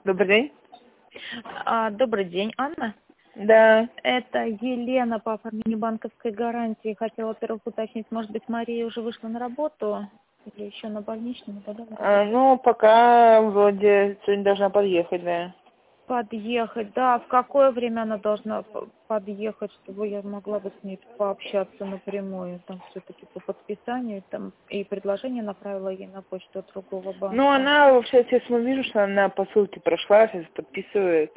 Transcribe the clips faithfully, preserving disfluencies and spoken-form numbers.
Добрый день. А, добрый день, Анна. Да. Это Елена по оформлению банковской гарантии. Хотела, во-первых, уточнить, может быть, Мария уже вышла на работу или еще на больничном? Да, да, А, ну, пока вроде сегодня должна подъехать, да. Подъехать, да. В какое время она должна п- подъехать, чтобы я могла бы с ней пообщаться напрямую? Там все-таки по подписанию там и предложение направила ей на почту от другого Ну, банка. она вообще, я смотрю, вижу, что она по ссылке прошла, сейчас подписывает.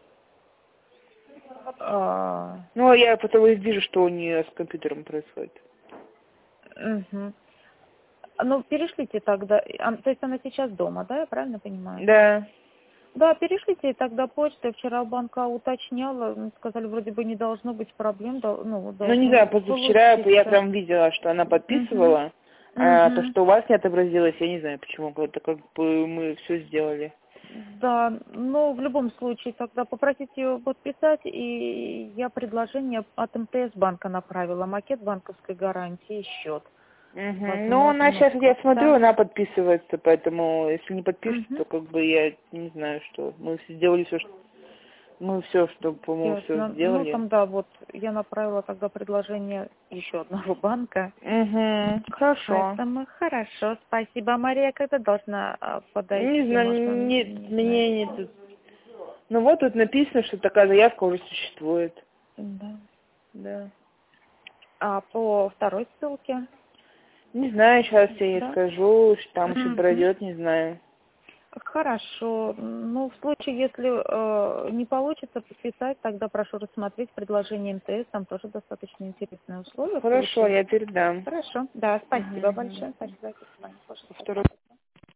А, Ну, а я потом и вижу, что у нее с компьютером происходит. мгм. Ну, перешлите тогда. А, то есть она сейчас дома, да, я правильно понимаю? Да. Да, перешлите ей тогда почту. Я вчера у банка уточняла, м, сказали, вроде бы не должно быть проблем, дол- ну, Ну, не должно знаю, позавчера я получиться. прям видела, что она Угу. подписывала, а то, Угу. что у вас не отобразилось, я не знаю почему. Это как бы мы все сделали. Да, ну, в любом случае, тогда попросите ее подписать, и я предложение от МТС банка направила, макет банковской гарантии и счет. Угу. Ну, Возможно, она ну, сейчас, я смотрю, как-то. она подписывается, поэтому если не подпишется, Угу. то как бы я не знаю, что. Мы все сделали все, что мы все, что, по-моему, все Ясно. Ну, сделали. там, да, вот, я направила тогда предложение еще одного банка. Угу. Хорошо. Поэтому хорошо, спасибо. Мария когда должна а, Не подойти? Может, знаю, он нет, не знает. мне нет. Ну вот тут написано, что такая заявка уже существует. Да. Да. А по второй ссылке? Не знаю, сейчас я ей Да? скажу, что там еще Мгм. пройдет, не знаю. Хорошо. Ну, в случае, если э, не получится подписать, тогда прошу рассмотреть предложение МТС. Там тоже достаточно интересные условия Хорошо, получились. я передам. Хорошо. Да, спасибо Угу. большое. Спасибо. До свидания. Второй.